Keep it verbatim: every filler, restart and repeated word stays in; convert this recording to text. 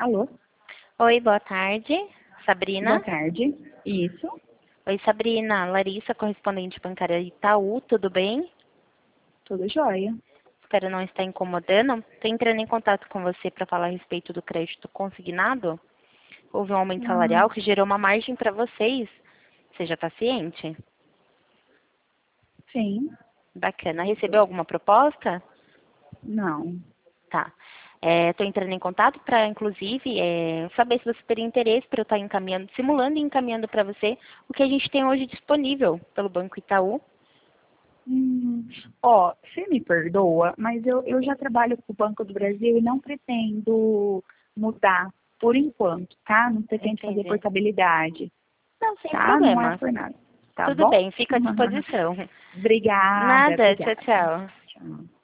Alô? Oi, boa tarde. Boa Sabrina? tarde. Isso? Oi, Sabrina. Larissa, correspondente bancária Itaú, tudo bem? Tudo jóia. Espero não estar incomodando. Estou entrando em contato com você para falar a respeito do crédito consignado. Houve um aumento Hum, salarial que gerou uma margem para vocês. Você já está ciente? sim. Bacana. Recebeu alguma proposta? Não. Tá. Estou entrando em contato para, inclusive, é, saber se você teria interesse para eu estar encaminhando, simulando e encaminhando para você o que a gente tem hoje disponível pelo Banco Itaú. Hum, ó, você me perdoa, mas eu, eu já trabalho com o Banco do Brasil e não pretendo mudar por enquanto, tá? Não pretendo fazer Entendi. portabilidade, Não, sem tá? Não é problema. por nada, tá Tudo bom? bem, fico à disposição. Obrigada, Nada, tchau, obrigada. tchau. Tchau.